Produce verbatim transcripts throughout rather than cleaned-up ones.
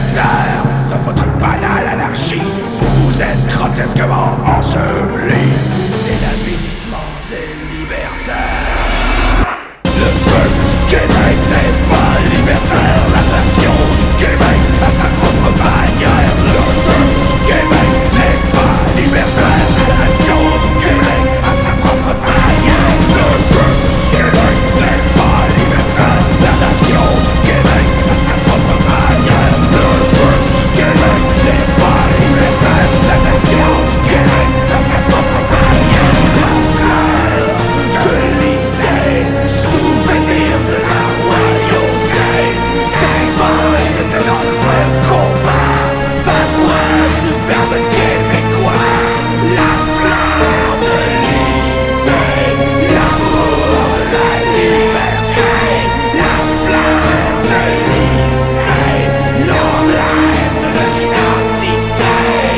libertaires dans votre banale anarchie. Vous êtes grotesquement ensevelis. C'est l'avilissement des libertaires. Le peuple du Québec n'est pas libertaire. La nation du Québec a sa propre bannière. Le peuple du Québec n'est pas libertaire. La nation du Québec a sa propre bannière. Le peuple du Québec n'est pas libertaire. La nation du Québec a sa propre bannière. Le peuple du Québec n'est pas libertaire. La nation du Québec a sa propre bannière. La fleur de lycée, souvenir de la royauté, symbole de notre combat, pavois du verbe québécois. La fleur de lycée, l'amour de la liberté. La fleur de lycée, l'emblème de notre identité.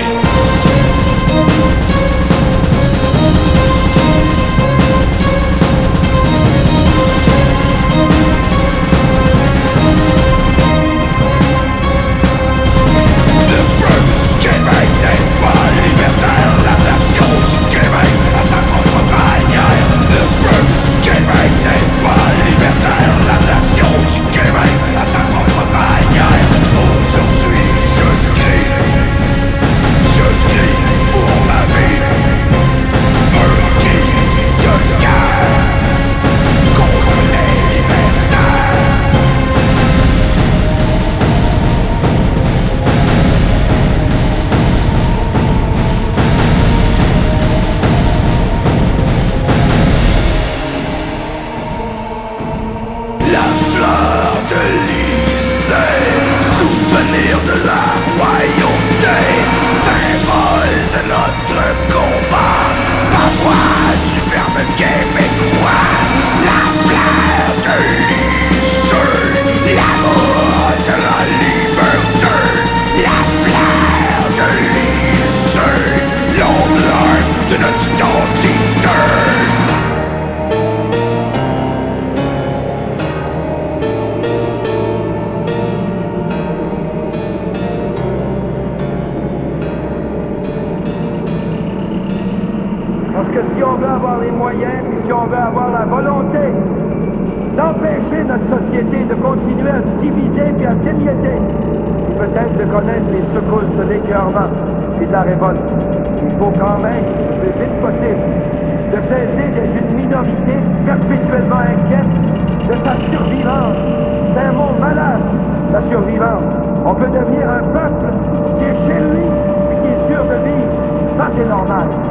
Le peuple du Québec n'est pas libertaire. La nation du Québec a sa propre bannière. Le peuple du Québec n'est pas libertaire. La nation du Québec a sa propre bannière. Aujourd'hui je crie, je crie pour ma vie. Un cri de guerre contre les libertaires. La fleur de lycée, souvenir de la royauté, symbole de notre combat, pavois du verbe québécois. La fleur de lycée, l'amour de la liberté. La fleur de lycée, l'emblème de notre identité. Parce que si on veut avoir les moyens, puis si on veut avoir la volonté d'empêcher notre société de continuer à se diviser puis à s'émietter, et peut-être de connaître les secousses de l'écœurement et de la révolte, il faut quand même, le plus vite possible, de cesser d'être une minorité perpétuellement inquiète de sa survivance. C'est un monde malade, la survivance. On peut devenir un peuple qui est chez lui et qui est sûr de vivre. Ça, c'est normal.